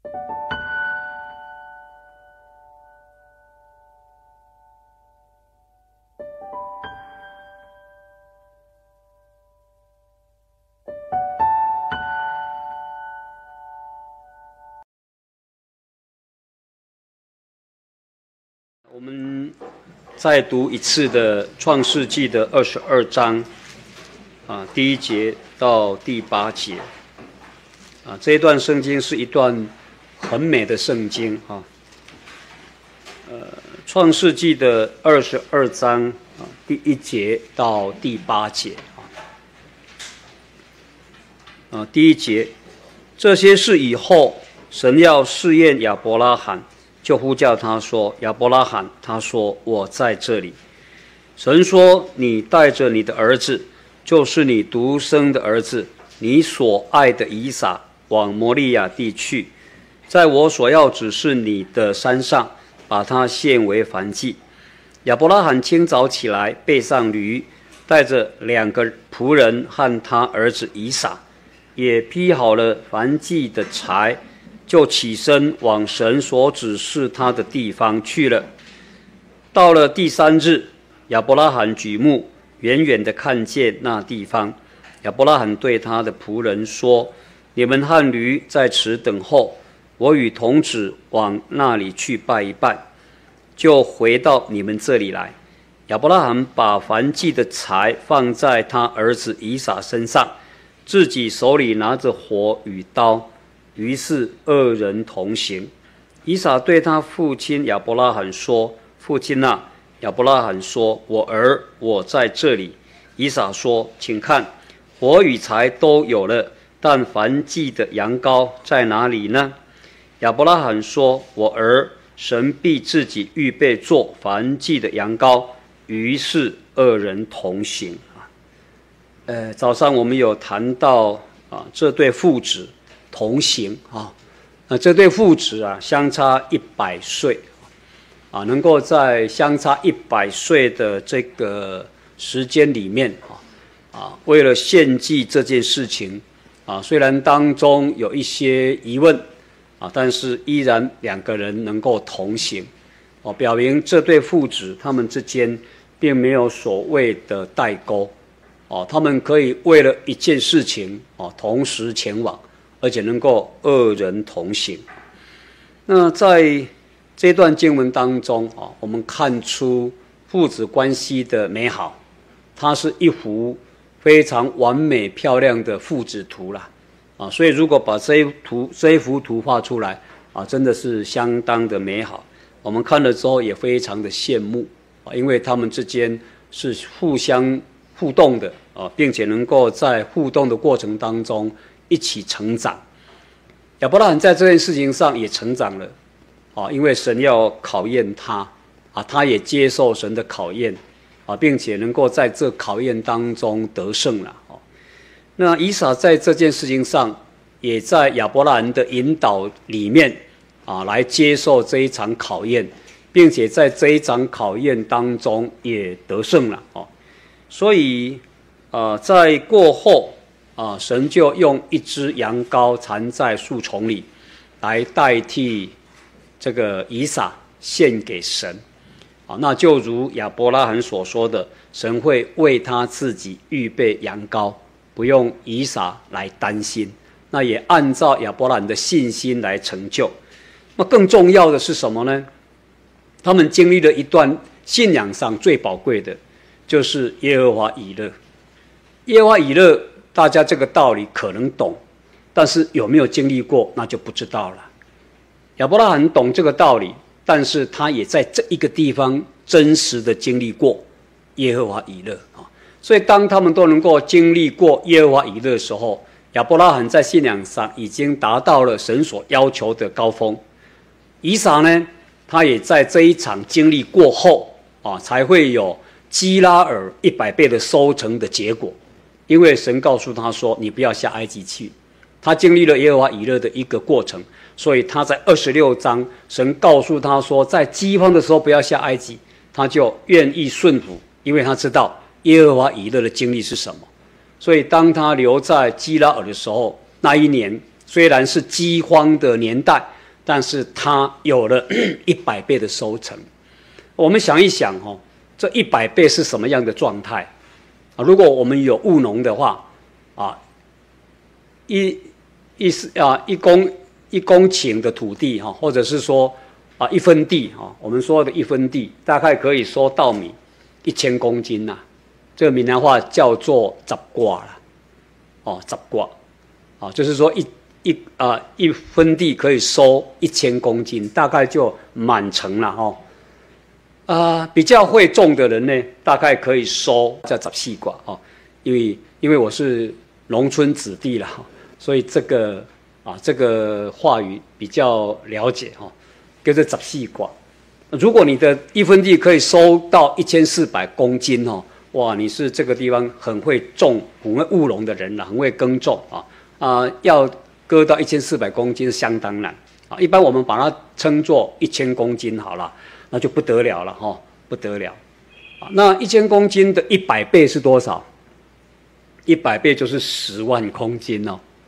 我们再读一次的创世纪的22章第1节到第8节这一段圣经是一段很美的圣经创世纪的22章第1节到第8节第1节，这些事以后，神要试验亚伯拉罕，就呼叫他说：“亚伯拉罕。”他说：“我在这里。”神说：“你带着你的儿子，就是你独生的儿子，你所爱的以撒，往摩利亚地去，在我所要指示你的山上，把他献为燔祭。”亚伯拉罕清早起来，背上驴，带着2个仆人和他儿子以撒，也劈好了燔祭的柴，就起身往神所指示他的地方去了。到了第3日，亚伯拉罕举目，远远地看见那地方。亚伯拉罕对他的仆人说：“你们和驴在此等候，我与童子往那里去拜一拜，就回到你们这里来。”亚伯拉罕把燔祭的柴放在他儿子以撒身上，自己手里拿着火与刀，于是2人同行。以撒对他父亲亚伯拉罕说：“父亲啊！”亚伯拉罕说：“我儿，我在这里。”以撒说：“请看，火与柴都有了，但燔祭的羊羔在哪里呢？”亚伯拉罕说：“我儿，神必自己预备做燔祭的羊羔。”于是2人同行。早上我们有谈到这对父子同行这对父子相差100岁能够在相差100岁的这个时间里面为了献祭这件事情虽然当中有一些疑问但是依然2个人能够同行表明这对父子他们之间并没有所谓的代沟他们可以为了一件事情同时前往，而且能够2人同行。那在这段经文当中我们看出父子关系的美好，它是一幅非常完美漂亮的父子图啦所以如果把这一幅图画出来真的是相当的美好。我们看了之后也非常的羡慕因为他们之间是互相互动的并且能够在互动的过程当中一起成长。亚伯拉罕在这件事情上也成长了因为神要考验他他也接受神的考验并且能够在这考验当中得胜了那以撒在这件事情上也在亚伯拉罕的引导里面来接受这一场考验，并且在这一场考验当中也得胜了所以在过后神就用1只羊羔缠在树丛里来代替这个以撒献给神那就如亚伯拉罕所说的，神会为他自己预备羊羔，不用以撒来担心，那也按照亚伯拉罕的信心来成就。那更重要的是什么呢？他们经历了一段信仰上最宝贵的，就是耶和华以勒。耶和华以勒，大家这个道理可能懂，但是有没有经历过，那就不知道了。亚伯拉罕懂这个道理，但是他也在这一个地方真实的经历过耶和华以勒所以当他们都能够经历过耶和华以勒的时候，亚伯拉罕在信仰上已经达到了神所要求的高峰。以撒呢，他也在这一场经历过后才会有基拉尔100倍的收成的结果。因为神告诉他说，你不要下埃及去。他经历了耶和华以勒的一个过程，所以他在26章，神告诉他说，在饥荒的时候不要下埃及，他就愿意顺服，因为他知道耶和华以勒的经历是什么。所以当他留在基拉尔的时候，那一年虽然是饥荒的年代， 但是他有了100倍的收成。我们想一想这100倍是什么样的状态如果我们有务农的话一公顷的土地或者是说1分地我们说的1分地大概可以收稻米1000公斤呐，这个闽南话叫做10掛啦，10掛就是说一分地可以收1000公斤，大概就满成了比较会种的人呢，大概可以收叫14掛因为我是农村子弟啦所以这个话语比较了解叫做14掛。如果你的1分地可以收到1400公斤哇，你是这个地方很会种、很会务农的人了，很会耕种要割到1400公斤是相当难一般我们把它称作1000公斤好了，那就不得了了不得了那1000公斤的100倍是多少？100倍就是10万公斤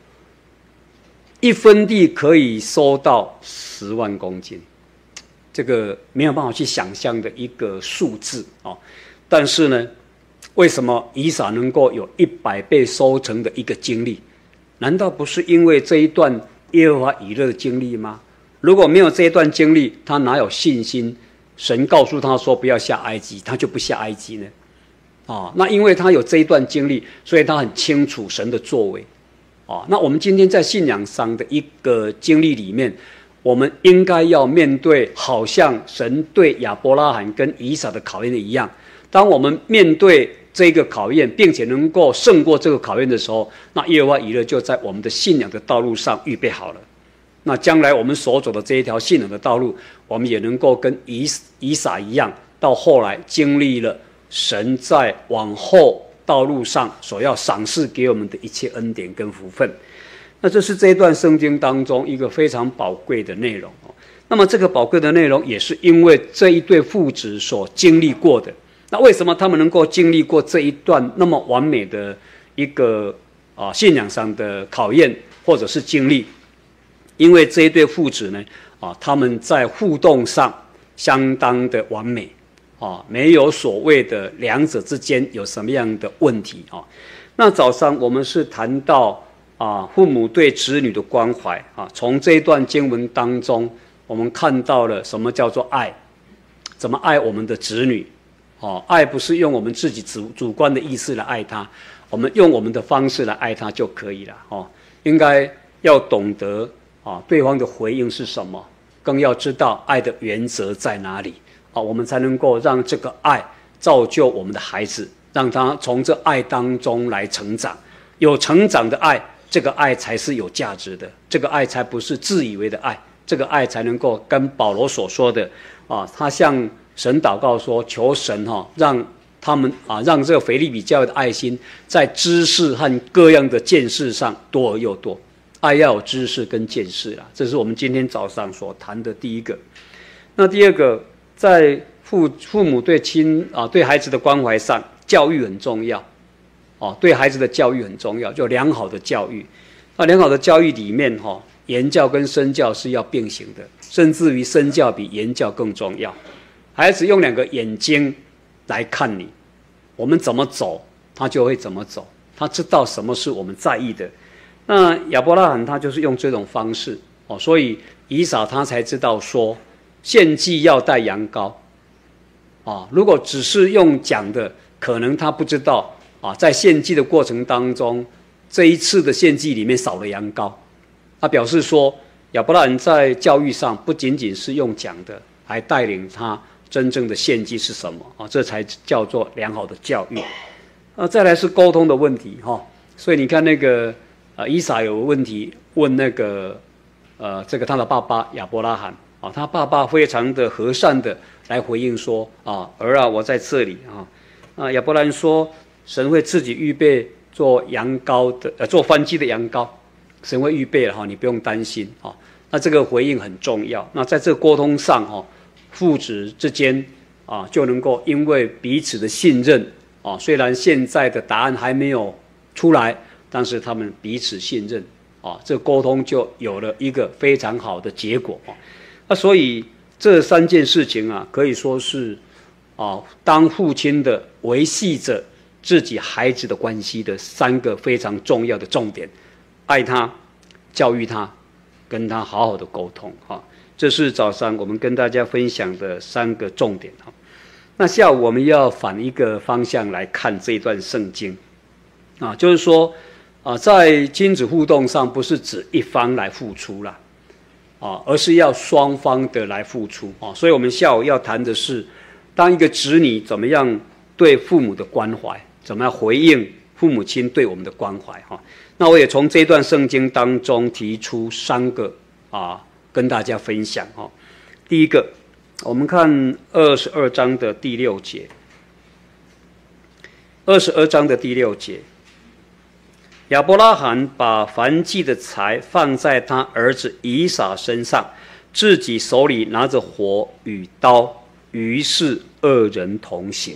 1分地可以收到10万公斤，这个没有办法去想象的一个数字但是呢，为什么以撒能够有100倍收成的一个经历？难道不是因为这一段耶和华以勒的经历吗？如果没有这一段经历，他哪有信心？神告诉他说不要下埃及，他就不下埃及呢？那因为他有这一段经历，所以他很清楚神的作为那我们今天在信仰上的一个经历里面，我们应该要面对好像神对亚伯拉罕跟以撒的考验的一样，当我们面对这个考验，并且能够胜过这个考验的时候，那耶和华以勒就在我们的信仰的道路上预备好了。那将来我们所走的这一条信仰的道路，我们也能够跟以撒一样，到后来经历了神在往后道路上所要赏赐给我们的一切恩典跟福分。那这是这一段圣经当中一个非常宝贵的内容那么这个宝贵的内容也是因为这一对父子所经历过的。那为什么他们能够经历过这一段那么完美的一个信仰上的考验或者是经历？因为这一对父子呢他们在互动上相当的完美没有所谓的两者之间有什么样的问题那早上我们是谈到父母对子女的关怀从这一段经文当中，我们看到了什么叫做爱，怎么爱我们的子女爱不是用我们自己主观的意识来爱他，我们用我们的方式来爱他就可以了应该要懂得对方的回应是什么，更要知道爱的原则在哪里我们才能够让这个爱造就我们的孩子，让他从这爱当中来成长。有成长的爱，这个爱才是有价值的，这个爱才不是自以为的爱，这个爱才能够跟保罗所说的他向神祷告说，求神让他们让这个腓立比教会的爱心在知识和各样的见识上多而又多。爱要有知识跟见识啦，这是我们今天早上所谈的第一个。那第二个，在父母对孩子的关怀上，教育很重要对孩子的教育很重要，就良好的教育。那良好的教育里面言教跟身教是要并行的，甚至于身教比言教更重要。孩子用2个眼睛来看你，我们怎么走，他就会怎么走，他知道什么是我们在意的。那亚伯拉罕他就是用这种方式所以以撒他才知道说献祭要带羊羔如果只是用讲的，可能他不知道在献祭的过程当中，这一次的献祭里面少了羊羔。他表示说亚伯拉罕在教育上不仅仅是用讲的，还带领他真正的献祭是什么这才叫做良好的教育。再来是沟通的问题所以你看那个以撒有问题问那个这个他的爸爸亚伯拉罕他爸爸非常的和善的来回应说儿啊，我在这里亚伯拉罕说神会自己预备做羊羔的做燔祭的羊羔，神会预备了你不用担心那这个回应很重要。那在这个沟通上父子之间就能够因为彼此的信任虽然现在的答案还没有出来，但是他们彼此信任这沟通就有了一个非常好的结果所以这3件事情可以说是当父亲的维系着自己孩子的关系的3个非常重要的重点：爱他、教育他，跟他好好的沟通这是早上我们跟大家分享的3个重点那下午我们要反一个方向来看这一段圣经就是说在亲子互动上，不是指一方来付出啦而是要双方的来付出所以我们下午要谈的是，当一个子女怎么样对父母的关怀，怎么样回应父母亲对我们的关怀那我也从这段圣经当中提出3个跟大家分享第一个，我们看22章的第6节。22章的第6节，亚伯拉罕把燔祭的柴放在他儿子以撒身上，自己手里拿着火与刀，于是2人同行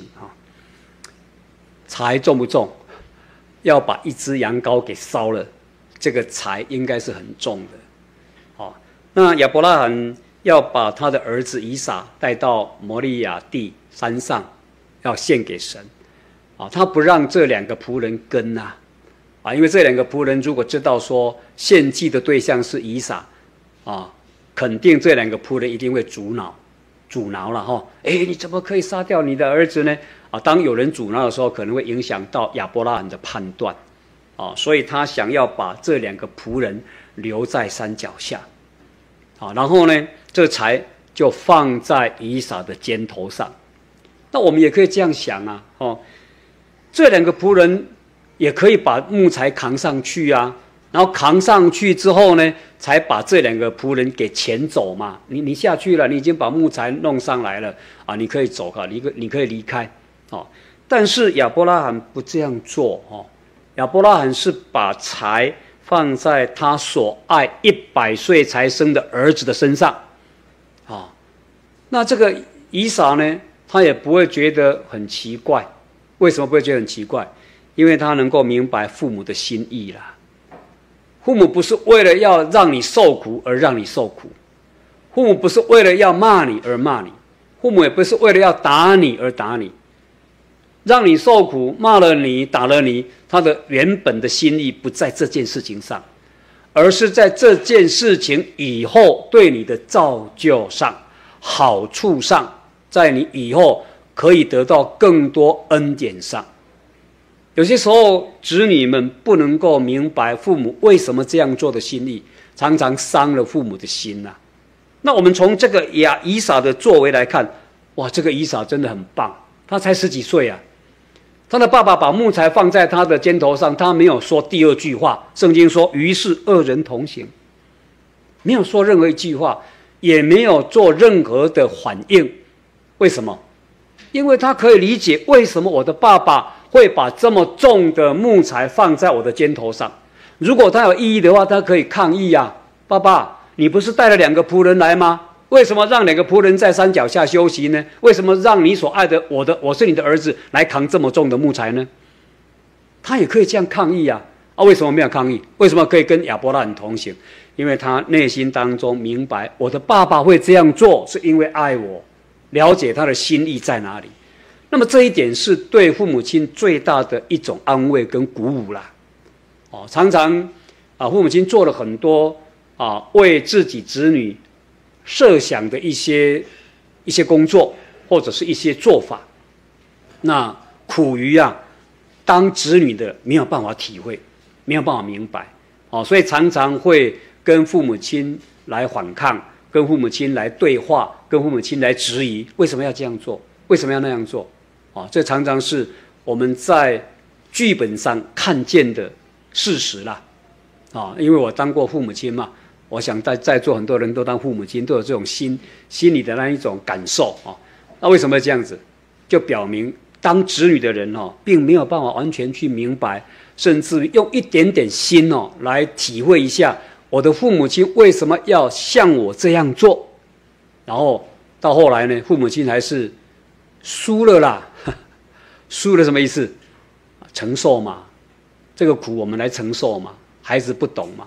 柴重不重？要把一只羊羔给烧了，这个柴应该是很重的那亚伯拉罕要把他的儿子以撒带到摩利亚地山上，要献给神他不让这2个仆人跟因为这2个仆人如果知道说献祭的对象是以撒肯定这2个仆人一定会阻挠了你怎么可以杀掉你的儿子呢当有人阻挠的时候，可能会影响到亚伯拉罕的判断所以他想要把这2个仆人留在山脚下然后呢，这柴就放在以撒的肩头上。那我们也可以这样想这2个仆人也可以把木材扛上去然后扛上去之后呢，才把这2个仆人给牵走嘛。你下去了，你已经把木材弄上来了你可以走你可以离开但是亚伯拉罕不这样做亚伯拉罕是把柴放在他所爱100岁才生的儿子的身上那这个以撒呢，他也不会觉得很奇怪。为什么不会觉得很奇怪？因为他能够明白父母的心意啦。父母不是为了要让你受苦而让你受苦，父母不是为了要骂你而骂你，父母也不是为了要打你而打你。让你受苦，骂了你，打了你，他的原本的心意不在这件事情上，而是在这件事情以后对你的造就上、好处上，在你以后可以得到更多恩典上。有些时候子女们不能够明白父母为什么这样做的心意，常常伤了父母的心那我们从这个以撒的作为来看，哇，这个以撒真的很棒，他才10几岁他的爸爸把木材放在他的肩头上，他没有说第2句话。圣经说于是2人同行，没有说任何一句话，也没有做任何的反应。为什么？因为他可以理解为什么我的爸爸会把这么重的木材放在我的肩头上。如果他有异议的话，他可以抗议爸爸，你不是带了2个仆人来吗？为什么让2个仆人在山脚下休息呢？为什么让你所爱的我是你的儿子来扛这么重的木材呢？他也可以这样抗议为什么没有抗议？为什么可以跟亚伯拉罕同行？因为他内心当中明白，我的爸爸会这样做是因为爱我，了解他的心意在哪里。那么这一点是对父母亲最大的一种安慰跟鼓舞啦。常常父母亲做了很多为自己子女设想的一些工作或者是一些做法，那苦于当子女的没有办法体会，没有办法明白所以常常会跟父母亲来反抗，跟父母亲来对话，跟父母亲来质疑为什么要这样做，为什么要那样做这常常是我们在剧本上看见的事实啦因为我当过父母亲嘛，我想在座很多人都当父母亲，都有这种心里的那一种感受那为什么这样子？就表明当子女的人并没有办法完全去明白，甚至用一点点心来体会一下我的父母亲为什么要像我这样做。然后到后来呢，父母亲还是输了啦。输了什么意思？承受嘛，这个苦我们来承受嘛。孩子不懂嘛，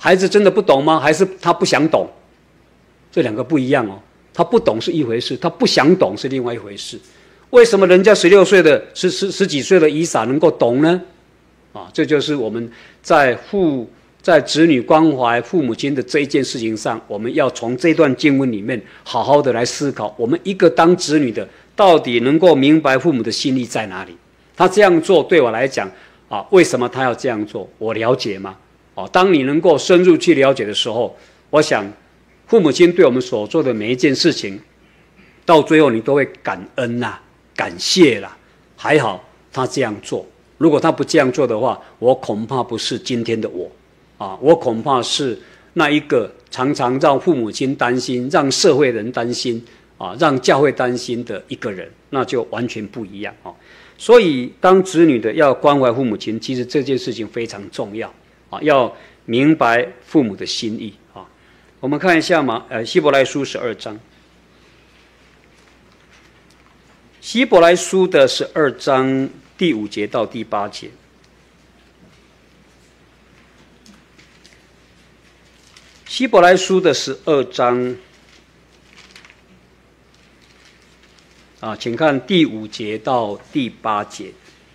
孩子真的不懂吗？还是他不想懂？这两个不一样哦。他不懂是一回事，他不想懂是另外一回事。为什么人家16岁的十几岁的以撒能够懂呢？这就是我们在子女关怀父母亲的这一件事情上，我们要从这段经文里面好好的来思考，我们一个当子女的到底能够明白父母的心意在哪里？他这样做对我来讲为什么他要这样做？我了解吗？当你能够深入去了解的时候，我想父母亲对我们所做的每一件事情，到最后你都会感恩啦、感谢啦。还好他这样做，如果他不这样做的话，我恐怕不是今天的我恐怕是那一个常常让父母亲担心、让社会人担心让教会担心的一个人，那就完全不一样所以当子女的要关怀父母亲，其实这件事情非常重要要明白父母的心意我们看一下希伯来书12章，希伯来书的12章第5节到第8节。希伯来书的12章请看第5节到第8节。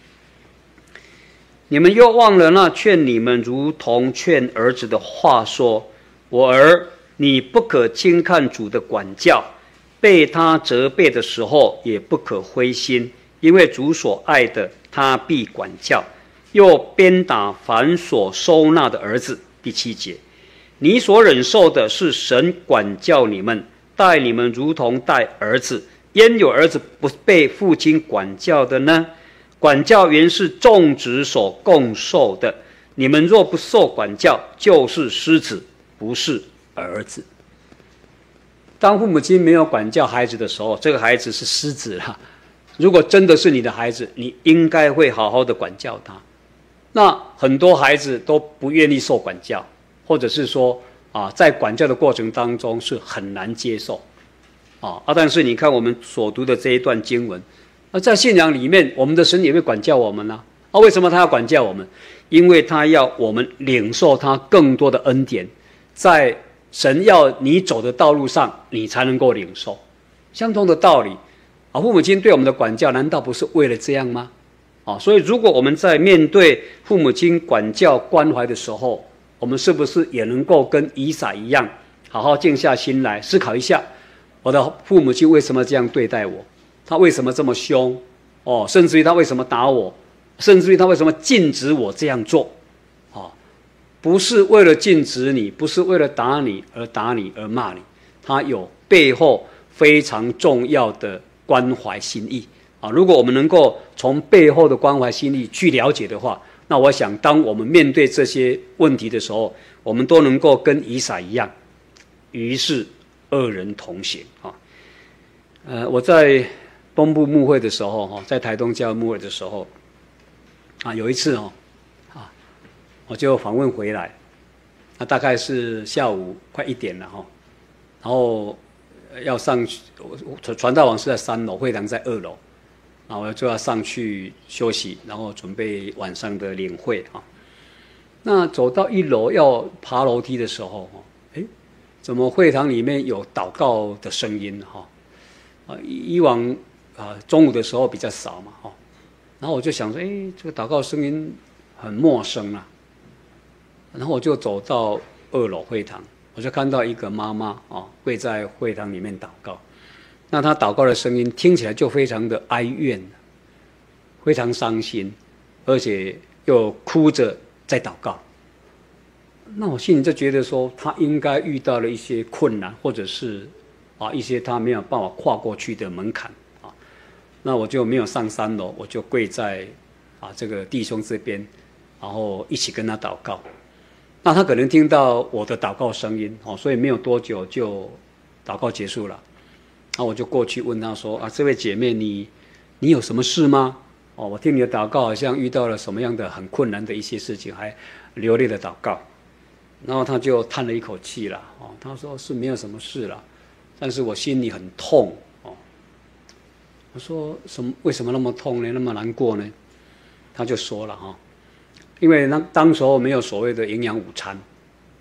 你们又忘了那劝你们如同劝儿子的话说：我儿，你不可轻看主的管教，被他责备的时候也不可灰心，因为主所爱的他必管教，又鞭打凡所收纳的儿子。第7节。你所忍受的是神管教你们，待你们如同待儿子。焉有儿子不被父亲管教的呢？管教原是众子所共受的。你们若不受管教，就是失子，不是儿子。当父母亲没有管教孩子的时候，这个孩子是失子了。如果真的是你的孩子，你应该会好好的管教他。那很多孩子都不愿意受管教，或者是说在管教的过程当中是很难接受但是你看我们所读的这一段经文，在信仰里面，我们的神也会管教我们为什么他要管教我们？因为他要我们领受他更多的恩典，在神要你走的道路上，你才能够领受。相同的道理父母亲对我们的管教，难道不是为了这样吗？所以如果我们在面对父母亲管教关怀的时候，我们是不是也能够跟以撒一样，好好静下心来思考一下，我的父母亲为什么这样对待我？他为什么这么凶？甚至于他为什么打我？甚至于他为什么禁止我这样做？不是为了禁止你，不是为了打你而骂你，他有背后非常重要的关怀心意如果我们能够从背后的关怀心意去了解的话，那我想当我们面对这些问题的时候，我们都能够跟以撒一样，于是二人同行我在东部牧会的时候在台东教牧会的时候有一次我就访问回来，大概是下午快1点了然后要上去，传道网是在3楼，会堂在2楼，然后我就要上去休息，然后准备晚上的领会那走到1楼要爬楼梯的时候怎么会堂里面有祷告的声音以往中午的时候比较少嘛然后我就想说这个祷告声音很陌生然后我就走到2楼会堂，我就看到一个妈妈会在会堂里面祷告。那她祷告的声音听起来就非常的哀怨，非常伤心，而且又哭着在祷告。那我心里就觉得说，她应该遇到了一些困难，或者是一些她没有办法跨过去的门槛那我就没有上3楼，我就跪在这个弟兄这边，然后一起跟他祷告。那他可能听到我的祷告声音所以没有多久就祷告结束了。那我就过去问他说这位姐妹，你有什么事吗？我听你的祷告好像遇到了什么样的很困难的一些事情，还流泪的祷告。然后他就叹了一口气了他说是没有什么事了，但是我心里很痛我说为什么那么痛呢？那么难过呢？他就说了因为当时候没有所谓的营养午餐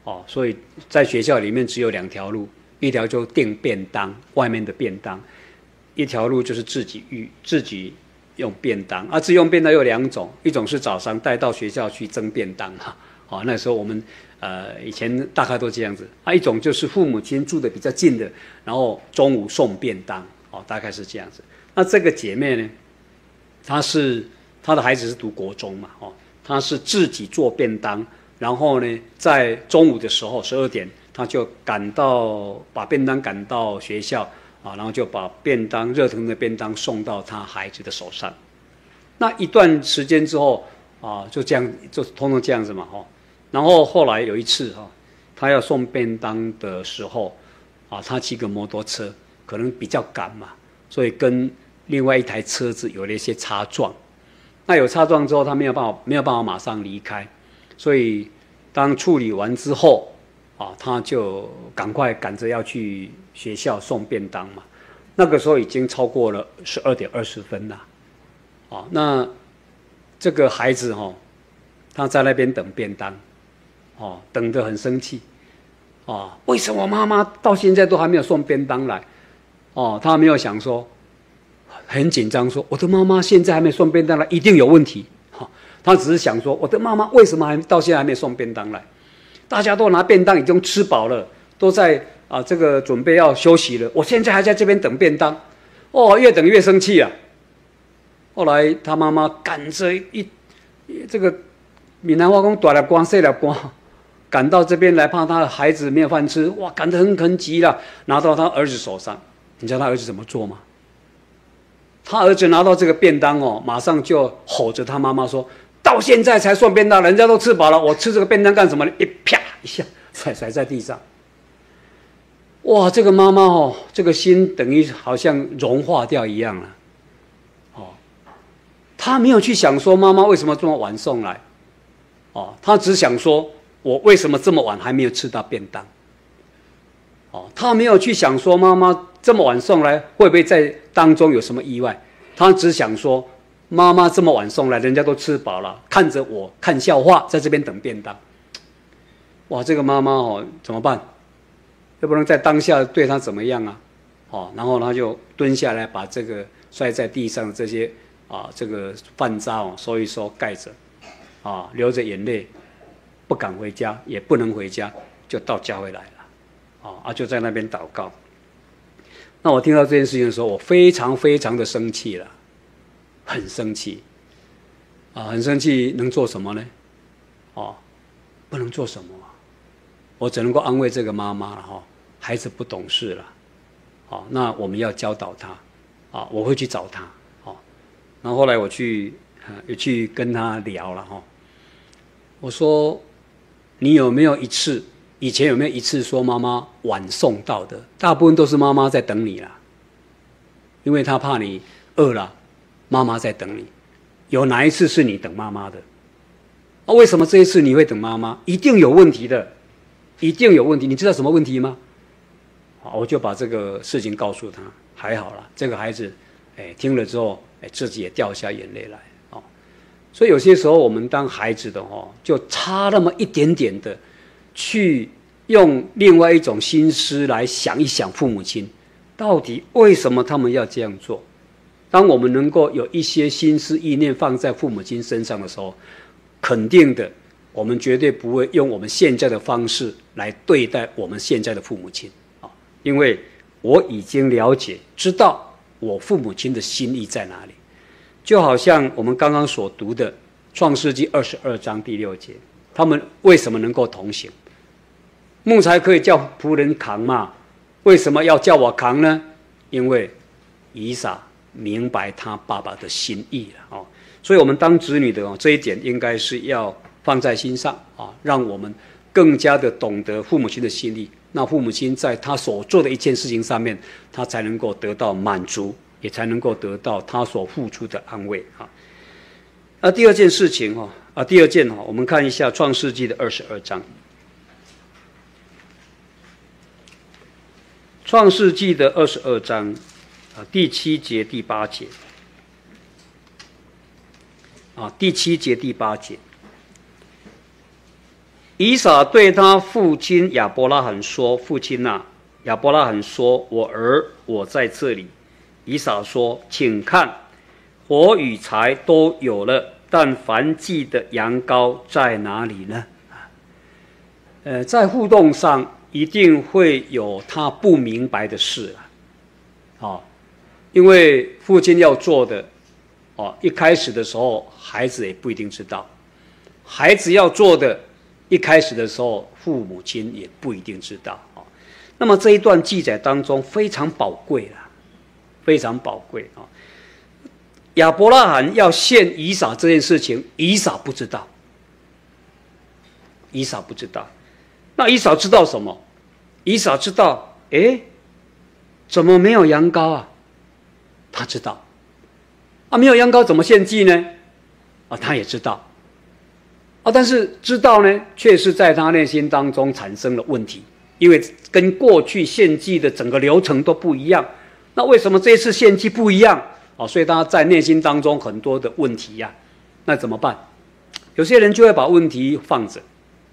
所以在学校里面只有2条路，一条就订便当，外面的便当；一条路就是自己用便当。自己用便当有2种，一种是早上带到学校去蒸便当那时候我们以前大概都这样子。一种就是父母亲住的比较近的，然后中午送便当，大概是这样子。那这个姐妹呢，她的孩子是读国中嘛，她是自己做便当，然后呢，在中午的时候12点，她就把便当赶到学校然后就把热腾的便当送到她孩子的手上。那一段时间之后就这样，就通通这样子嘛，然后后来有一次她要送便当的时候她骑个摩托车，可能比较赶嘛，所以跟另外一台车子有了一些擦撞。那有擦撞之后，他没有办法马上离开，所以当处理完之后他就赶快赶着要去学校送便当嘛。那个时候已经超过了12点20分了那这个孩子他在那边等便当等得很生气为什么妈妈到现在都还没有送便当来他没有想说，很紧张说，我的妈妈现在还没送便当来，一定有问题他只是想说，我的妈妈为什么到现在还没送便当来？大家都拿便当已经吃饱了，都在这个准备要休息了，我现在还在这边等便当越等越生气啊。后来他妈妈赶着这个闽南话讲大粒光细粒光赶到这边来，怕他的孩子没有饭吃，赶得很急了，拿到他儿子手上。你知道他儿子怎么做吗？他儿子拿到这个便当马上就吼着他妈妈说，到现在才送便当，人家都吃饱了，我吃这个便当干什么呢？啪一下甩在地上。这个妈妈这个心等于好像融化掉一样了他没有去想说妈妈为什么这么晚送来他只想说我为什么这么晚还没有吃到便当他没有去想说妈妈这么晚送来会不会在当中有什么意外，他只想说妈妈这么晚送来，人家都吃饱了，看着我看笑话，在这边等便当。这个妈妈怎么办？又不能在当下对他怎么样然后他就蹲下来，把这个摔在地上的这些这个饭渣收一收，盖着流着眼泪，不敢回家，也不能回家，就到教会来了就在那边祷告。那我听到这件事情的时候，我非常非常的生气了，很生气很生气，能做什么呢？不能做什么我只能够安慰这个妈妈了孩子不懂事了那我们要教导他我会去找他然后后来我也去跟他聊了我说你以前有没有一次说妈妈晚送到的？大部分都是妈妈在等你啦，因为她怕你饿了，妈妈在等你。有哪一次是你等妈妈的？为什么这一次你会等妈妈？一定有问题的，一定有问题。你知道什么问题吗？我就把这个事情告诉他。还好啦，这个孩子听了之后自己也掉下眼泪来所以有些时候我们当孩子的就差那么一点点的去用另外一种心思来想一想父母亲到底为什么他们要这样做。当我们能够有一些心思意念放在父母亲身上的时候，肯定的，我们绝对不会用我们现在的方式来对待我们现在的父母亲因为我已经了解知道我父母亲的心意在哪里。就好像我们刚刚所读的创世纪22章第6节，他们为什么能够同行？木材可以叫仆人扛嘛，为什么要叫我扛呢？因为以撒明白他爸爸的心意了所以我们当子女的这一点应该是要放在心上让我们更加的懂得父母亲的心意，那父母亲在他所做的一件事情上面，他才能够得到满足，也才能够得到他所付出的安慰第二件事情我们看一下创世纪的22章。创世纪的22章第7节第8节第7节第8节以撒对他父亲亚伯拉罕说：“父亲啊！”亚伯拉罕说：“我儿，我在这里。”以撒说：“请看，火与柴都有了，但燔祭的羊羔在哪里呢？”在互动上一定会有他不明白的事因为父亲要做的一开始的时候孩子也不一定知道，孩子要做的一开始的时候父母亲也不一定知道那么这一段记载当中非常宝贵非常宝贵亚伯拉罕要献以撒这件事情，以撒不知道，以撒不知道。那以撒知道什么？以撒知道，怎么没有羊羔啊？他知道，没有羊羔怎么献祭呢？他也知道，但是知道呢，却是在他内心当中产生了问题，因为跟过去献祭的整个流程都不一样。那为什么这一次献祭不一样？所以他在内心当中很多的问题那怎么办？有些人就会把问题放着，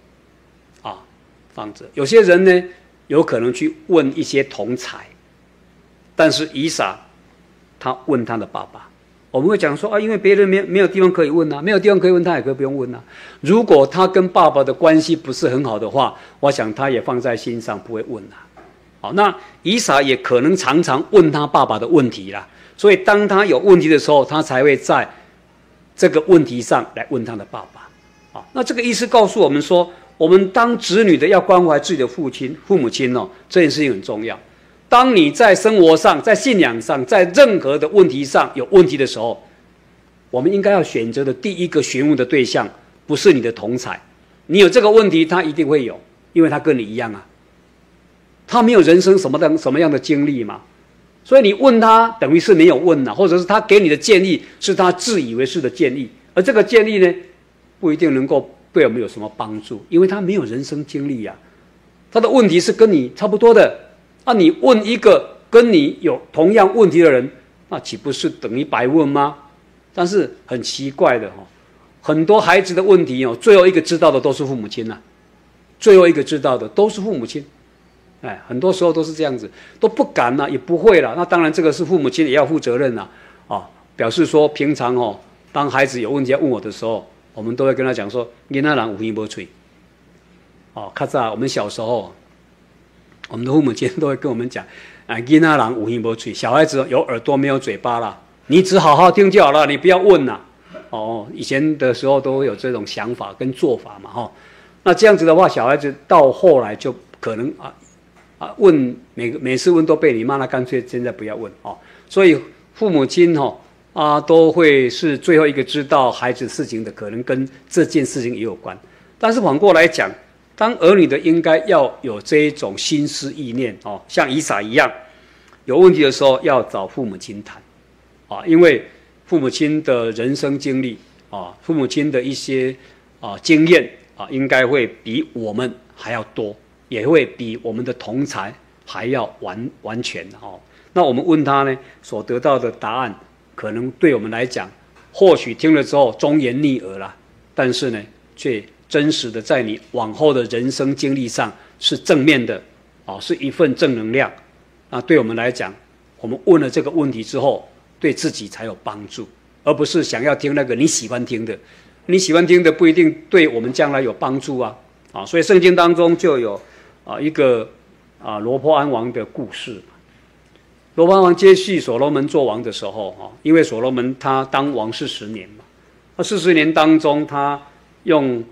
放着。有些人呢，有可能去问一些同侪，但是以撒他问他的爸爸。我们会讲说因为别人没有地方可以问没有地方可以问，他也可以不用问如果他跟爸爸的关系不是很好的话，我想他也放在心上，不会问好，那以撒也可能常常问他爸爸的问题啦，所以当他有问题的时候，他才会在这个问题上来问他的爸爸那这个意思告诉我们说，我们当子女的要关怀自己的父母亲这件事情很重要。当你在生活上、在信仰上、在任何的问题上有问题的时候，我们应该要选择的第一个询问的对象不是你的同侪。你有这个问题，他一定会有，因为他跟你一样他没有人生什么样的经历嘛，所以你问他等于是没有问或者是他给你的建议是他自以为是的建议，而这个建议呢，不一定能够对我们有什么帮助，因为他没有人生经历他的问题是跟你差不多的你问一个跟你有同样问题的人，那岂不是等于白问吗？但是很奇怪的很多孩子的问题最后一个知道的都是父母亲最后一个知道的都是父母亲很多时候都是这样子，都不敢也不会了。那当然这个是父母亲也要负责任表示说平常当孩子有问题要问我的时候，我们都会跟他讲说，囡仔人有耳没嘴较早我们小时候，我们的父母亲都会跟我们讲囡仔人有耳没嘴，小孩子有耳朵没有嘴巴啦，你只好好听就好了，你不要问啦以前的时候都会有这种想法跟做法嘛那这样子的话，小孩子到后来就可能问每次问都被你骂，那干脆现在不要问所以父母亲都会是最后一个知道孩子事情的，可能跟这件事情也有关。但是反过来讲，当儿女的应该要有这一种心思意念像以撒一样，有问题的时候要找父母亲谈因为父母亲的人生经历父母亲的一些经验应该会比我们还要多，也会比我们的同侪还要完全那我们问他呢，所得到的答案可能对我们来讲，或许听了之后忠言逆耳啦，但是呢，却真实的在你往后的人生经历上是正面的是一份正能量。那对我们来讲，我们问了这个问题之后，对自己才有帮助，而不是想要听那个你喜欢听的。你喜欢听的不一定对我们将来有帮助所以圣经当中就有一个罗波安王的故事。罗波安王接续所罗门做王的时候因为所罗门他当王40年嘛，那40年当中他用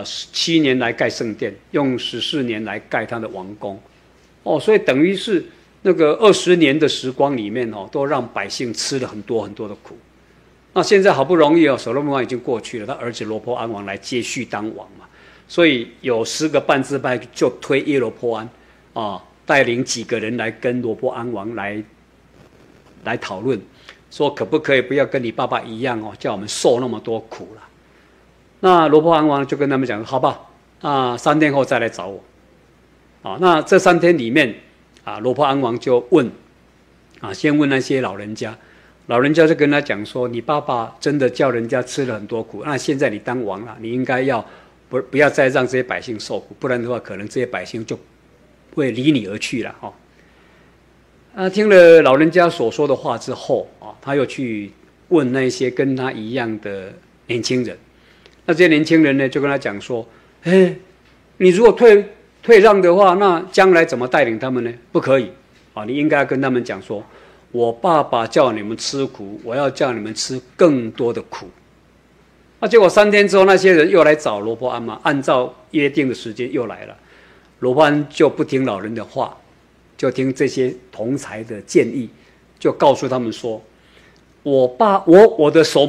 7年来盖圣殿，用14年来盖他的王宫所以等于是那个20年的时光里面都让百姓吃了很多很多的苦。那现在好不容易所罗门王已经过去了，他儿子罗波安王来接续当王嘛，所以有10个半支派就推耶罗波安带领几个人来跟罗波安王来讨论，说可不可以不要跟你爸爸一样叫我们受那么多苦了。那罗波安王就跟他们讲，好吧，3天后再来找我那这3天里面罗波安王就问先问那些老人家就跟他讲说，你爸爸真的叫人家吃了很多苦，那现在你当王了，你应该要不要再让这些百姓受苦，不然的话，可能这些百姓就会离你而去了听了老人家所说的话之后他又去问那些跟他一样的年轻人。那这些年轻人呢，就跟他讲说：“你如果退让的话，那将来怎么带领他们呢？不可以你应该跟他们讲说，我爸爸叫你们吃苦，我要叫你们吃更多的苦。”结果3天之后，那些人又来找罗波安嘛，按照约定的时间又来了。罗波安就不听老人的话，就听这些同才的建议，就告诉他们说：“我的小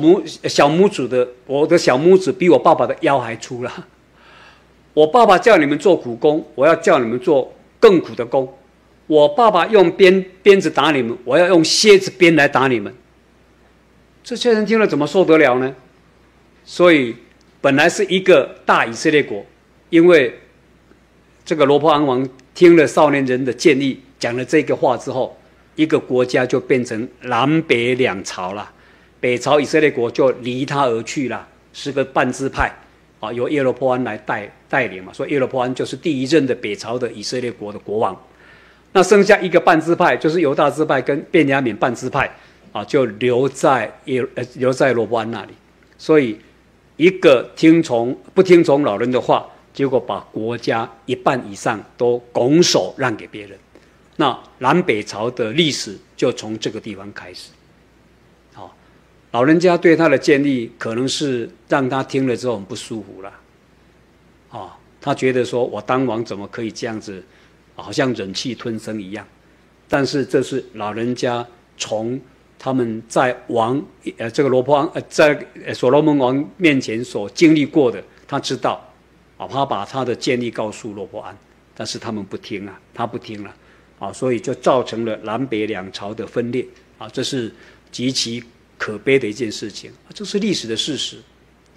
拇指比我爸爸的腰还粗了。我爸爸叫你们做苦工，我要叫你们做更苦的工。我爸爸用鞭子打你们，我要用蝎子鞭来打你们。”这些人听了怎么受得了呢？所以本来是一个大以色列国，因为这个罗波安王听了少年人的建议，讲了这个话之后，一个国家就变成南北两朝了。北朝以色列国就离他而去了，是个半支派由耶罗波安来带领嘛，所以耶罗波安就是第一任的北朝的以色列国的国王。那剩下一个半支派，就是犹大支派跟便雅悯半支派就留在罗波安那里。所以一个不听从老人的话，结果把国家一半以上都拱手让给别人。那南北朝的历史就从这个地方开始。老人家对他的建议可能是让他听了之后很不舒服了。他觉得说，我当王怎么可以这样子，好像忍气吞声一样。但是这是老人家从他们在这个罗波安在所罗门王面前所经历过的，他知道他把他的建议告诉罗波安，但是他们不听他不听了所以就造成了南北两朝的分裂这是极其可悲的一件事情这是历史的事实，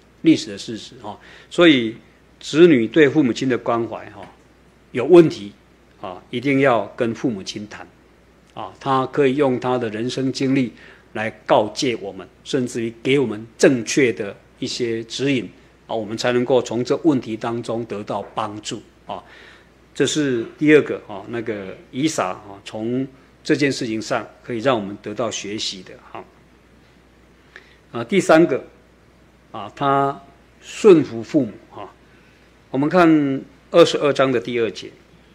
所以子女对父母亲的关怀有问题一定要跟父母亲谈他可以用他的人生经历来告诫我们，甚至于给我们正确的一些指引我们才能够从这问题当中得到帮助这是第二个那个以撒从这件事情上可以让我们得到学习的第三个他顺服父母我们看22章的第2节。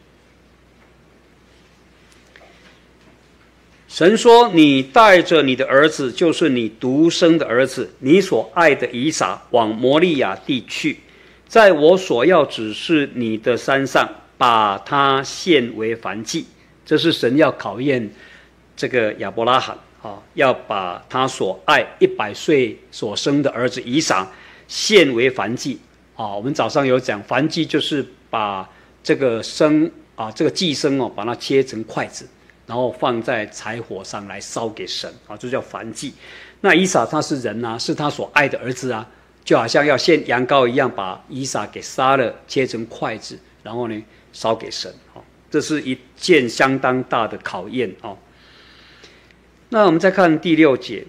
神说：“你带着你的儿子，就是你独生的儿子，你所爱的以撒，往摩利亚地去，在我所要指示你的山上，把他献为燔祭。”这是神要考验这个亚伯拉罕要把他所爱100岁所生的儿子以撒献为燔祭我们早上有讲，燔祭就是把这个这个祭牲把它切成筷子，然后放在柴火上来烧给神这叫燔祭。那以撒他是人是他所爱的儿子就好像要献羊羔一样，把以撒给杀了，切成筷子，然后呢烧给神这是一件相当大的考验那我们再看第6节，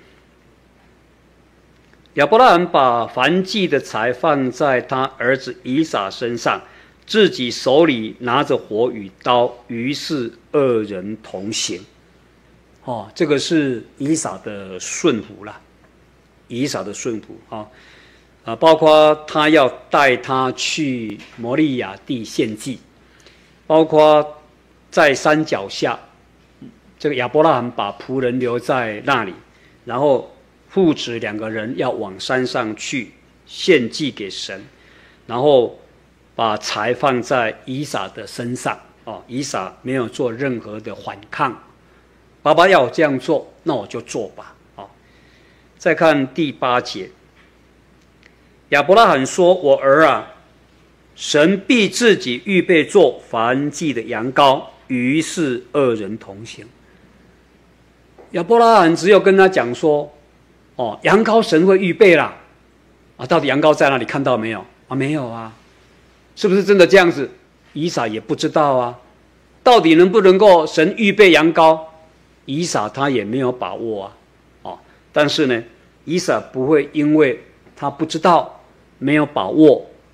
亚伯拉罕把燔祭的柴放在他儿子以撒身上，自己手里拿着火与刀，于是2人同行这个是以撒的顺服啦，以撒的顺服包括他要带他去摩利亚地献祭，包括在山脚下，这个亚伯拉罕把仆人留在那里，然后父子2个人要往山上去献祭给神，然后把柴放在以撒的身上以撒没有做任何的反抗，爸爸要我这样做，那我就做吧再看第8节，亚伯拉罕说：“我儿神必自己预备做燔祭的羊羔。”于是2人同行。亚伯拉罕只有跟他讲说羊羔神会预备啦到底羊羔在哪里，看到没有没有是不是真的这样子？以撒也不知道到底能不能够神预备羊羔，以撒他也没有把握但是呢，以撒不会因为他不知道没有把握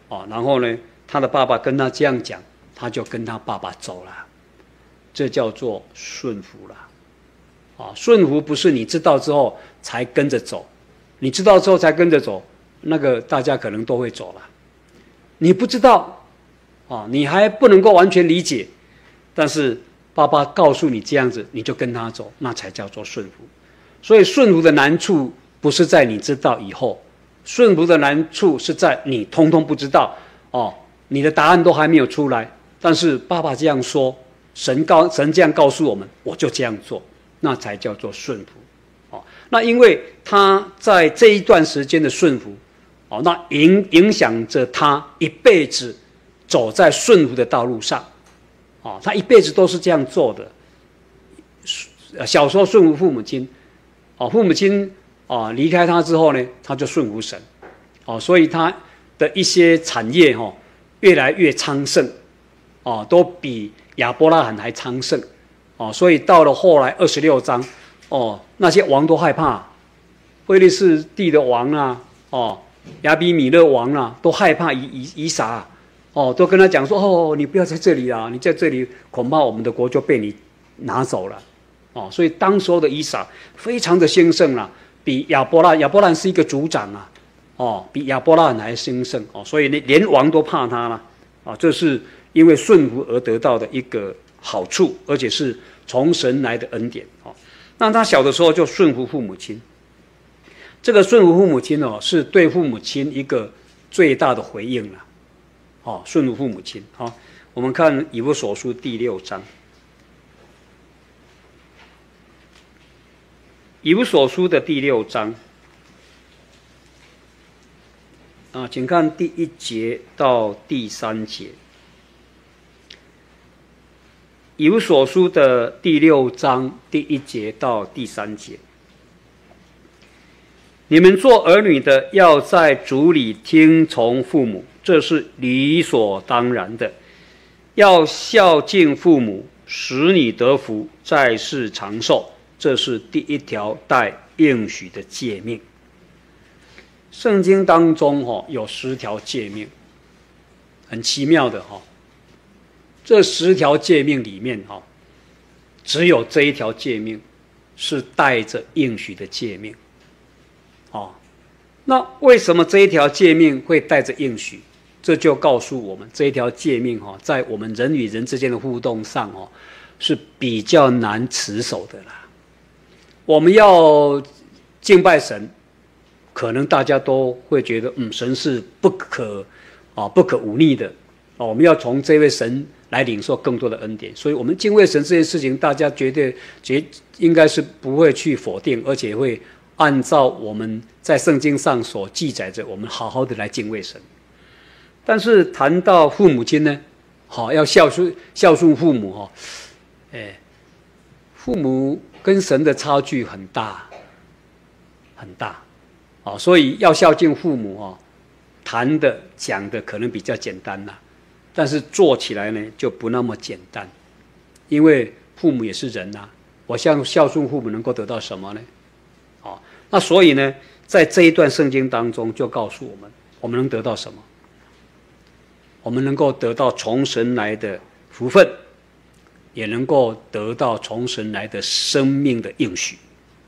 然后呢，他的爸爸跟他这样讲，他就跟他爸爸走了，这叫做顺服了。顺服不是你知道之后才跟着走，你知道之后才跟着走，那个大家可能都会走了。你不知道，你还不能够完全理解，但是爸爸告诉你这样子，你就跟他走，那才叫做顺服。所以顺服的难处不是在你知道以后，顺服的难处是在你通通不知道，你的答案都还没有出来，但是爸爸这样说，神这样告诉我们，我就这样做，那才叫做顺服。那因为他在这一段时间的顺服，那影响着他一辈子走在顺服的道路上，他一辈子都是这样做的。小时候顺服父母亲，父母亲离开他之后呢，他就顺服神，所以他的一些产业越来越昌盛，都比亚伯拉罕还昌盛，所以到了后来26章，那些王都害怕，非利士地的王啊，亚比米勒王啊，都害怕以撒，都跟他讲说，你不要在这里啊，你在这里恐怕我们的国就被你拿走了，所以当时候的以撒非常的兴盛了，比亚伯拉罕是一个族长啊，比亚伯拉罕还兴盛，所以连王都怕他了，这是因为顺服而得到的一个好处，而且是从神来的恩典。那他小的时候就顺服父母亲，这个顺服父母亲是对父母亲一个最大的回应了。顺服父母亲。我们看以弗所书第6章。以弗所书的第6章，请看第1节到第3节。以弗所书的第6章第1节到第3节。你们做儿女的，要在主里听从父母，这是理所当然的。要孝敬父母，使你得福，在世长寿，这是第一条带应许的诫命。圣经当中有10条诫命，很奇妙的这10条诫命里面只有这一条诫命是带着应许的诫命。那为什么这一条诫命会带着应许？这就告诉我们，这一条诫命在我们人与人之间的互动上是比较难持守的啦。我们要敬拜神，可能大家都会觉得神是不可忤逆的，我们要从这位神来领受更多的恩典，所以我们敬畏神这件事情，大家应该是不会去否定，而且会按照我们在圣经上所记载着，我们好好的来敬畏神。但是谈到父母亲呢，要孝顺父母父母跟神的差距很大很大，所以要孝敬父母谈的讲的可能比较简单啦，但是做起来呢就不那么简单，因为父母也是人啊，我孝顺父母能够得到什么呢？那所以呢，在这一段圣经当中就告诉我们，我们能得到什么？我们能够得到从神来的福分，也能够得到从神来的生命的应许。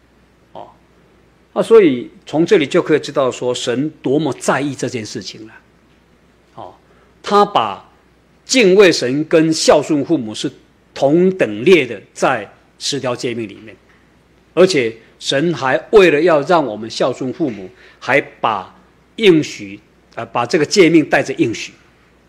所以从这里就可以知道说，神多么在意这件事情了。他把敬畏神跟孝顺父母是同等列的，在10条诫命里面，而且神还为了要让我们孝顺父母，还把应许把这个诫命带着应许，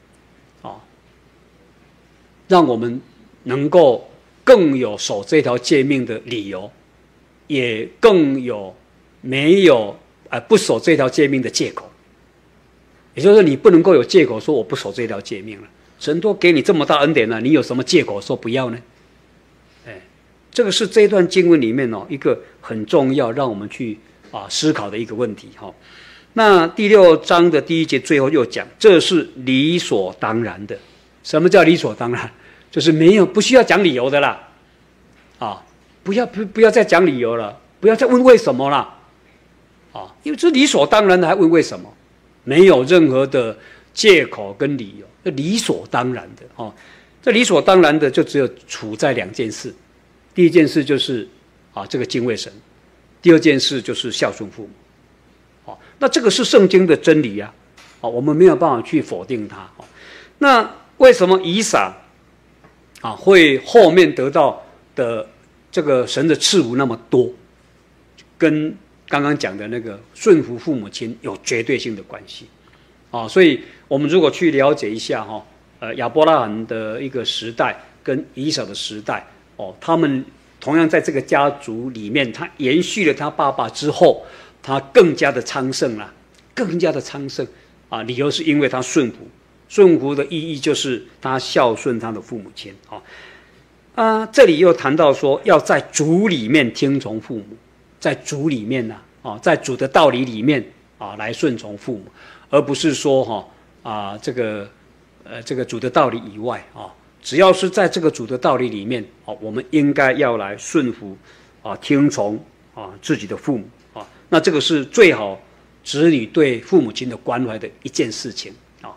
让我们能够更有守这条诫命的理由，也更有没有不守这条诫命的借口。也就是说，你不能够有借口说我不守这条诫命了，神都给你这么大恩典了，你有什么借口说不要呢？这个是这一段经文里面一个很重要让我们去思考的一个问题。那第6章的第1节最后又讲，这是理所当然的。什么叫理所当然？就是不需要讲理由的啦，不要再讲理由了，不要再问为什么了，因为这理所当然的还问为什么？没有任何的借口跟理由，这理所当然的哦。这理所当然的就只有处在2件事，第一件事就是这个敬畏神，第二件事就是孝顺父母。那这个是圣经的真理啊，我们没有办法去否定它。那为什么以撒会后面得到的这个神的赐福那么多，跟刚刚讲的那个顺服父母亲有绝对性的关系所以我们如果去了解一下亚伯拉罕的一个时代跟以扫的时代他们同样在这个家族里面，他延续了他爸爸之后，他更加的昌盛了，更加的昌盛理由是因为他顺服。顺服的意义就是他孝顺他的父母亲这里又谈到说要在主里面听从父母，在主里面在主的道理里面来顺从父母，而不是说这个主的道理以外只要是在这个主的道理里面我们应该要来顺服听从自己的父母那这个是最好子女对父母亲的关怀的一件事情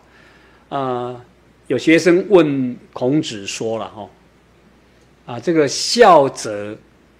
有学生问孔子说了这个孝者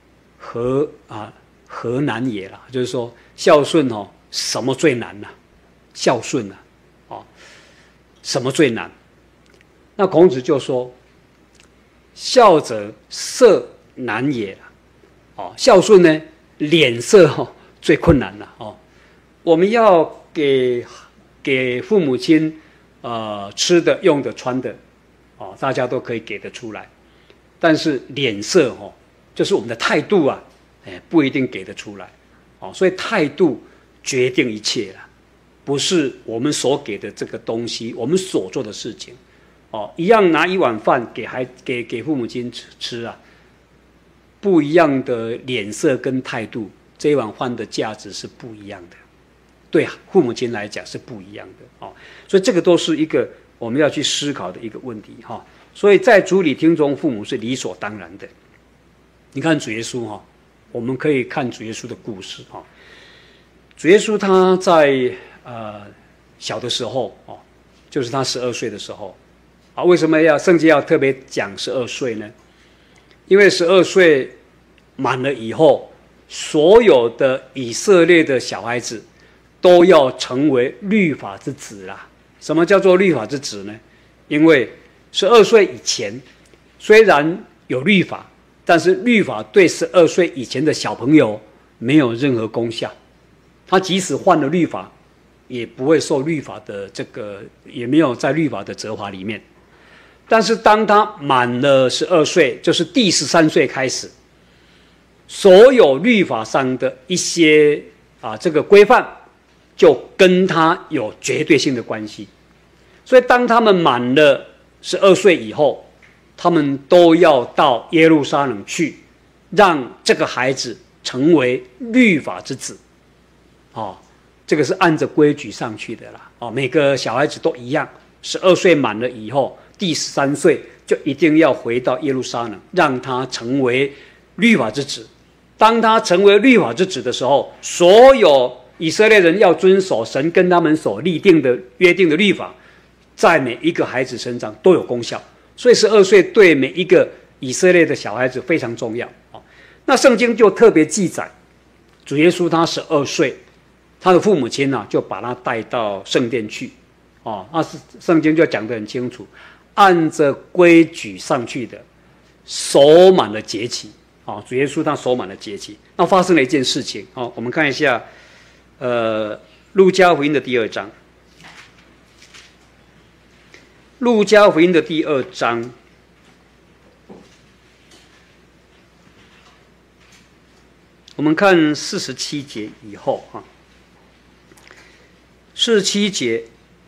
何难也啦，就是说孝顺什么最难呢？孝顺什么最难？那孔子就说：孝者色难也啦。孝顺呢，脸色最困难了我们要给父母亲吃的、用的、穿的大家都可以给得出来，但是脸色就是我们的态度不一定给得出来所以态度决定一切了，不是我们所给的这个东西，我们所做的事情一样拿一碗饭给父母亲吃不一样的脸色跟态度，这一碗饭的价值是不一样的，对父母亲来讲是不一样的所以这个都是一个我们要去思考的一个问题所以在主里听从父母是理所当然的。你看主耶稣我们可以看主耶稣的故事主耶稣他在小的时候就是他12岁的时候为什么圣经要特别讲12岁呢？因为12岁满了以后，所有的以色列的小孩子都要成为律法之子啦。什么叫做律法之子呢？因为12岁以前虽然有律法，但是律法对12岁以前的小朋友没有任何功效，他即使犯了律法也不会受律法的也没有在律法的责罚里面。但是当他满了12岁，就是第13岁开始，所有律法上的一些这个规范就跟他有绝对性的关系。所以当他们满了12岁以后，他们都要到耶路撒冷去，让这个孩子成为律法之子这个是按着规矩上去的啦每个小孩子都一样，12岁满了以后，第13岁就一定要回到耶路撒冷，让他成为律法之子。当他成为律法之子的时候，所有以色列人要遵守神跟他们所立定的约定的律法，在每一个孩子身上都有功效。所以12岁对每一个以色列的小孩子非常重要那圣经就特别记载，主耶稣他12岁，他的父母亲就把他带到圣殿去圣经就讲得很清楚，按着规矩上去的，守满了节期主耶稣他守满了节期。那发生了一件事情我们看一下路加福音的第2章。路加福音的第2章我们看47节以后47节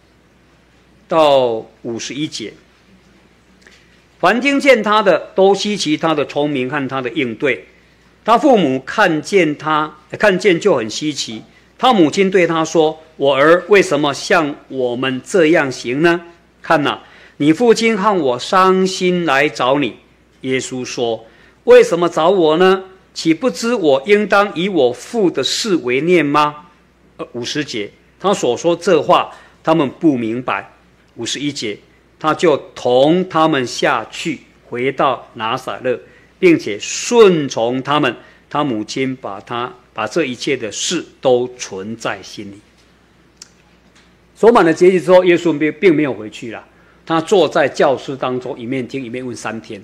到51节，凡听见他的都稀奇他的聪明和他的应对。他父母看见就很稀奇。他母亲对他说：我儿为什么像我们这样行呢？看你父亲和我伤心来找你。耶稣说：为什么找我呢？岂不知我应当以我父的事为念吗？50节，他所说这话他们不明白， 51节，他就同他们下去，回到拿撒勒，并且顺从他们。他母亲把这一切的事都存在心里。守满了节期之后，耶稣并没有回去了，他坐在教室当中，一面听一面问3天。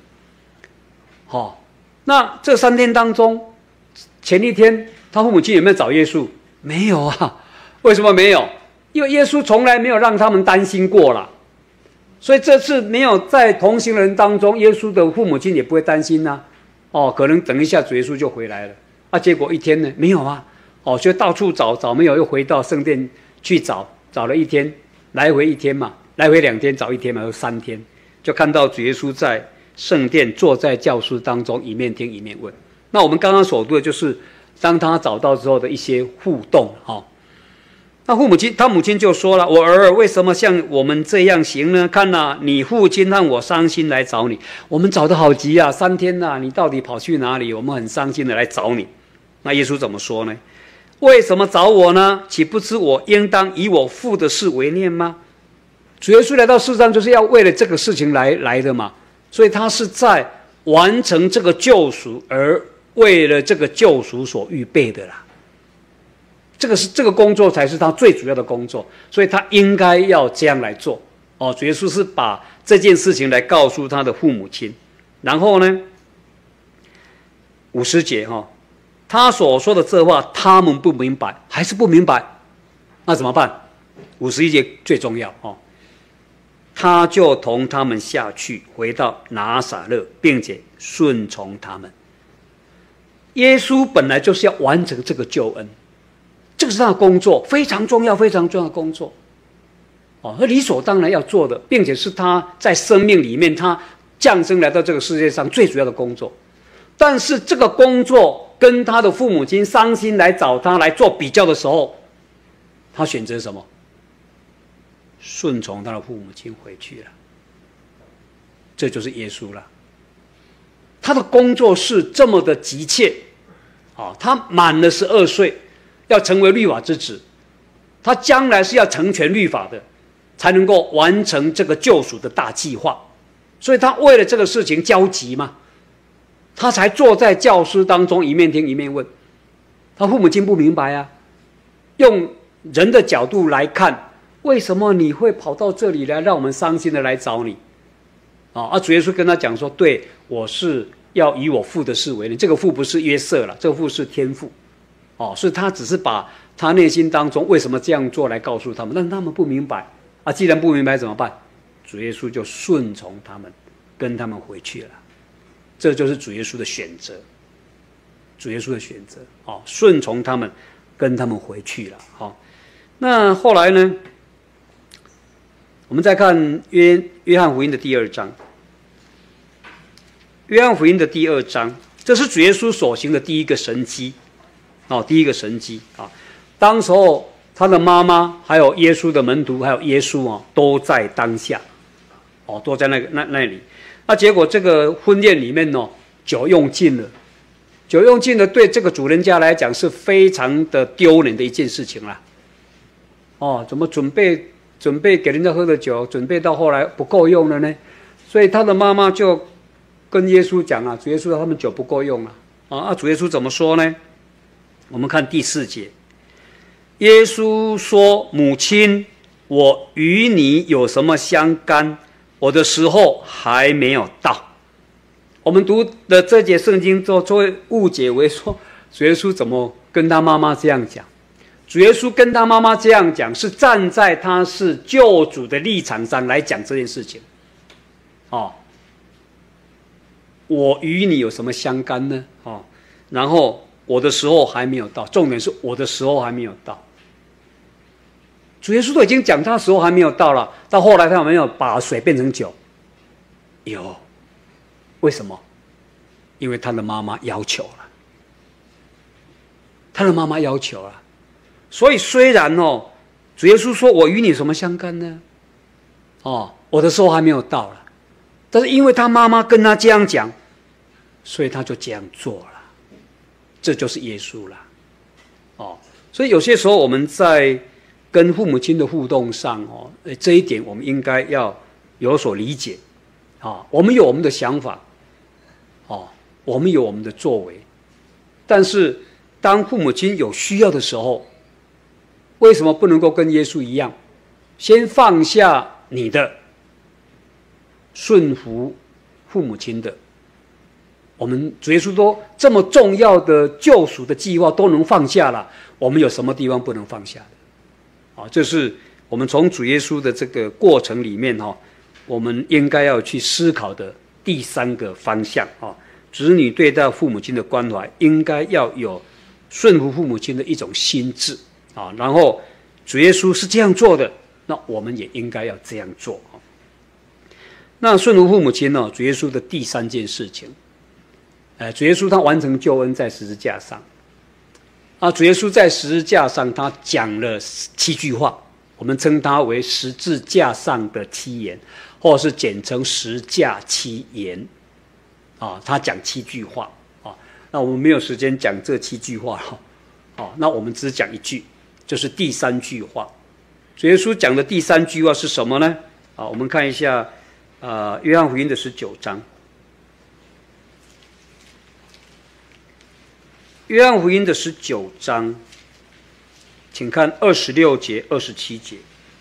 那这3天当中，前一天他父母亲有没有找耶稣？没有啊。为什么没有？因为耶稣从来没有让他们担心过了，所以这次没有在同行人当中，耶稣的父母亲也不会担心啊。可能等一下主耶稣就回来了结果一天呢没有啊。所以到处找没有，又回到圣殿去找了1天，来回1天嘛，来回2天，找1天嘛，有3天，就看到主耶稣在圣殿坐在教室当中，一面听一面问。那我们刚刚所读的就是当他找到之后的一些互动那他母亲就说了：“我儿为什么像我们这样行呢？看你父亲和我伤心来找你，我们找得好急啊，3天你到底跑去哪里？我们很伤心的来找你。”那耶稣怎么说呢？为什么找我呢？岂不知我应当以我父的事为念吗？主耶稣来到世上就是要为了这个事情来的嘛，所以他是在完成这个救赎，而为了这个救赎所预备的啦。这个工作才是他最主要的工作，所以他应该要这样来做主耶稣是把这件事情来告诉他的父母亲。然后呢50节他所说的这话他们不明白，还是不明白，那怎么办？51节最重要他就同他们下去，回到拿撒勒，并且顺从他们。耶稣本来就是要完成这个救恩，这个是他的工作，非常重要非常重要的工作而理所当然要做的，并且是他在生命里面他降生来到这个世界上最主要的工作。但是这个工作跟他的父母亲伤心来找他来做比较的时候，他选择什么？顺从他的父母亲回去了。这就是耶稣了。他的工作是这么的急切他满了12岁要成为律法之子，他将来是要成全律法的，才能够完成这个救赎的大计划。所以他为了这个事情焦急嘛，他才坐在教室当中，一面听一面问。他父母亲不明白啊，用人的角度来看，为什么你会跑到这里来，让我们伤心的来找你主耶稣跟他讲说：对，我是要以我父的事为念。这个父不是约瑟了，这个父是天父所以他只是把他内心当中为什么这样做来告诉他们，但他们不明白既然不明白怎么办？主耶稣就顺从他们，跟他们回去了。这就是主耶稣的选择，主耶稣的选择顺从他们，跟他们回去了那后来呢，我们再看约翰福音的第2章。约翰福音的第2章，这是主耶稣所行的第一个神迹第一个神迹当时候他的妈妈还有耶稣的门徒还有耶稣都在当下都在那里。那结果这个婚宴里面酒用尽了，酒用尽了，对这个主人家来讲是非常的丢脸的一件事情啦怎么准备给人家喝的酒，准备到后来不够用了呢？所以他的妈妈就跟耶稣讲主耶稣他们酒不够用了主耶稣怎么说呢？我们看第4节，耶稣说：母亲，我与你有什么相干？我的时候还没有到。我们读的这节圣经之后，就会误解为说主耶稣怎么跟他妈妈这样讲。主耶稣跟他妈妈这样讲，是站在他是救主的立场上来讲这件事情我与你有什么相干呢然后我的时候还没有到，重点是我的时候还没有到。主耶稣都已经讲他时候还没有到了，到后来他有没有把水变成酒？有。为什么？因为他的妈妈要求了，他的妈妈要求了。所以虽然主耶稣说我与你什么相干呢我的时候还没有到了，但是因为他妈妈跟他这样讲，所以他就这样做了。这就是耶稣了所以有些时候我们在跟父母亲的互动上哦，这一点我们应该要有所理解啊。我们有我们的想法，哦，我们有我们的作为，但是当父母亲有需要的时候，为什么不能够跟耶稣一样，先放下你的，顺服父母亲的？我们主耶稣说，这么重要的救赎的计划都能放下了，我们有什么地方不能放下的？这是我们从主耶稣的这个过程里面我们应该要去思考的第三个方向子女对待父母亲的关怀，应该要有顺服父母亲的一种心智然后主耶稣是这样做的，那我们也应该要这样做那顺服父母亲主耶稣的第三件事情，主耶稣他完成救恩在十字架上。主耶稣在十字架上，他讲了7句话，我们称它为十字架上的7言，或是简称十架7言。他讲7句话那我们没有时间讲这7句话那我们只讲一句，就是第3句话。主耶稣讲的第3句话是什么呢？我们看一下约翰福音的19章。约翰福音的19章，请看26节、27节。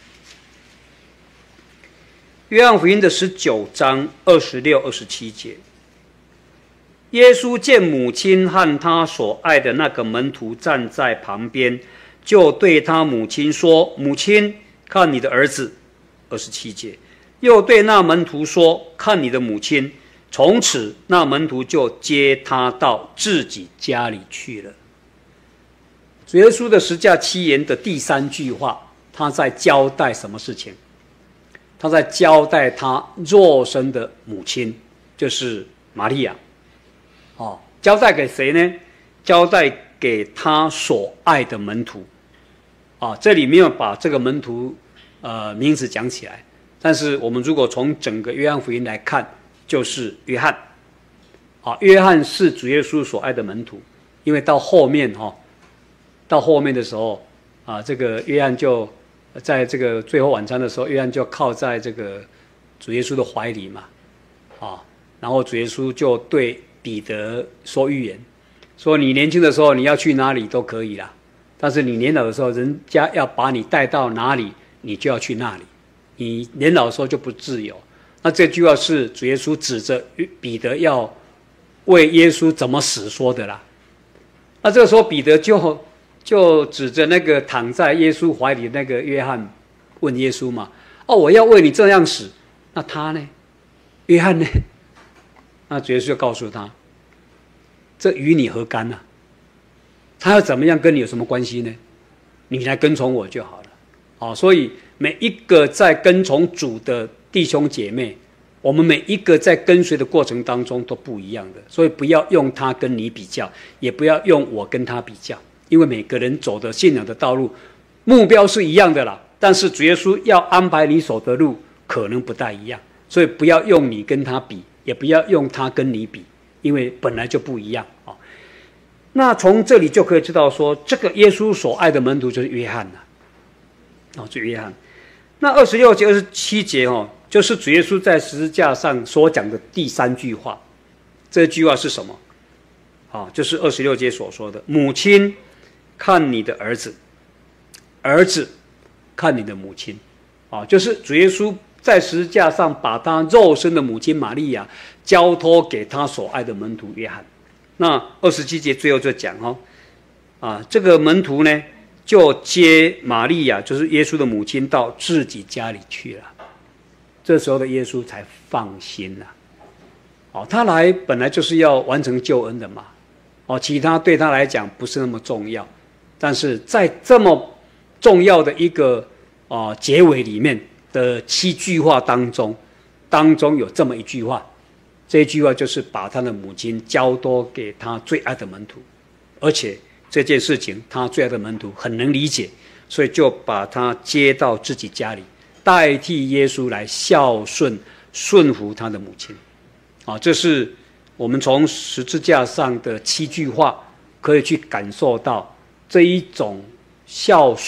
约翰福音的19章26、27节。耶稣见母亲和他所爱的那个门徒站在旁边，就对他母亲说：“母亲，看你的儿子。”27节。又对那门徒说：“看你的母亲。”从此，那门徒就接他到自己家里去了。主耶稣的十架7言的第3句话，他在交代什么事情？他在交代他肉身的母亲，就是玛利亚。交代给谁呢？交代给他所爱的门徒。这里没有把这个门徒名字讲起来，但是我们如果从整个约翰福音来看，就是约翰。约翰是主耶稣所爱的门徒，因为到后面的时候这个约翰就在这个最后晚餐的时候，约翰就靠在这个主耶稣的怀里嘛然后主耶稣就对彼得说预言，说你年轻的时候你要去哪里都可以啦，但是你年老的时候，人家要把你带到哪里，你就要去那里，你年老的时候就不自由。那这句话是主耶稣指着彼得要为耶稣怎么死说的啦。那这个时候彼得就指着那个躺在耶稣怀里的那个约翰问耶稣嘛，我要为你这样死，那他呢？约翰呢？那主耶稣就告诉他，这与你何干啊？他要怎么样跟你有什么关系呢？你来跟从我就好了。所以每一个在跟从主的弟兄姐妹，我们每一个在跟随的过程当中都不一样的，所以不要用他跟你比较，也不要用我跟他比较，因为每个人走的信仰的道路目标是一样的啦，但是主耶稣要安排你走的路可能不大一样，所以不要用你跟他比，也不要用他跟你比，因为本来就不一样那从这里就可以知道说，这个耶稣所爱的门徒就是约翰就约翰。那26节、27节就是主耶稣在十字架上所讲的第3句话。这句话是什么？就是26节所说的：“母亲，看你的儿子；儿子，看你的母亲。”就是主耶稣在十字架上把他肉身的母亲玛利亚交托给他所爱的门徒约翰。那27节最后就讲这个门徒呢，就接玛利亚，就是耶稣的母亲，到自己家里去了。这时候的耶稣才放心了。他来本来就是要完成救恩的嘛。其他对他来讲不是那么重要，但是在这么重要的一个结尾里面的7句话当中有这么一句话，这一句话就是把他的母亲交托给他最爱的门徒，而且这件事情他最爱的门徒很能理解，所以就把他接到自己家里，代替耶稣来孝顺顺服他的母亲。这是我们从十字架上的7句话可以去感受到这一种孝顺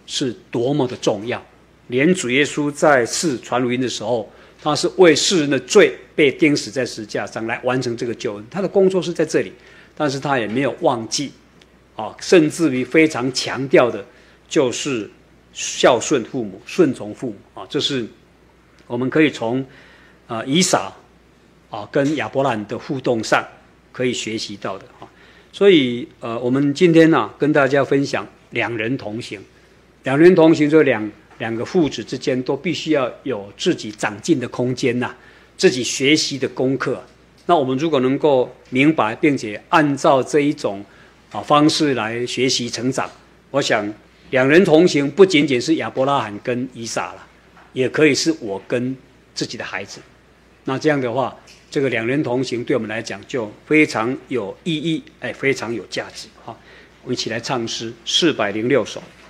是多么的重要。连主耶稣在世传福音的时候，他是为世人的罪被钉死在十字架上来完成这个救恩，他的工作是在这里，但是他也没有忘记甚至于非常强调的就是孝顺父母、顺从父母这是我们可以从以撒跟亚伯兰的互动上可以学习到的所以我们今天跟大家分享两人同行，两人同行就两个父子之间都必须要有自己长进的空间自己学习的功课。那我们如果能够明白并且按照这一种方式来学习成长，我想两人同行不仅仅是亚伯拉罕跟以撒了，也可以是我跟自己的孩子。那这样的话，这个两人同行对我们来讲就非常有意义，非常有价值我们一起来唱诗406首。